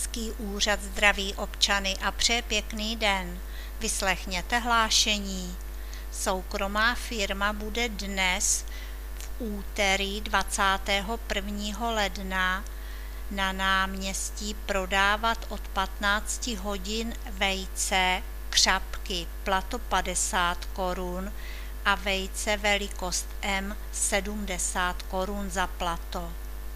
Městský úřad zdraví občany a přeje pěkný den. Vyslechněte hlášení. Soukromá firma bude dnes v úterý 21. ledna na náměstí prodávat od 15 hodin vejce, křapky, plato 50 korun a vejce velikost M 70 korun za plato.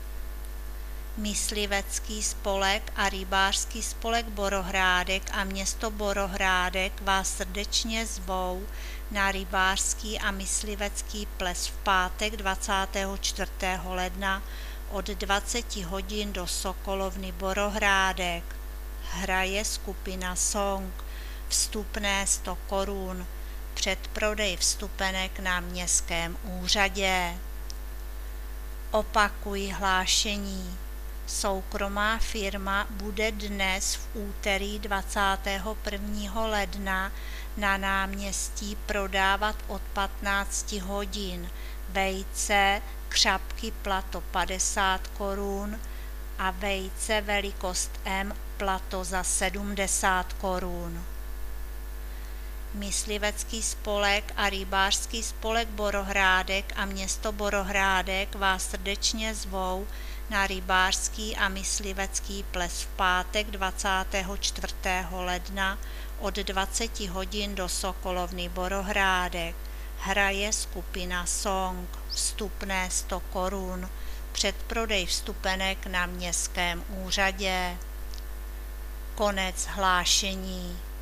Myslivecký spolek a rybářský spolek Borohrádek a město Borohrádek vás srdečně zvou na rybářský a myslivecký ples v pátek 24. ledna od 20 hodin do Sokolovny Borohrádek. Hraje skupina Song. Vstupné 100 korun. Předprodej vstupenek na městském úřadě. Opakuji hlášení. Soukromá firma bude dnes v úterý 21. ledna na náměstí prodávat od 15 hodin vejce, křapky plato 50 korun a vejce velikost M plato za 70 korun. Myslivecký spolek a rybářský spolek Borohrádek a město Borohrádek vás srdečně zvou na rybářský a myslivecký ples v pátek 24. ledna od 20 hodin do Sokolovny Borohrádek. Hraje skupina Song. Vstupné 100 korun. Předprodej vstupenek na městském úřadě. Konec hlášení.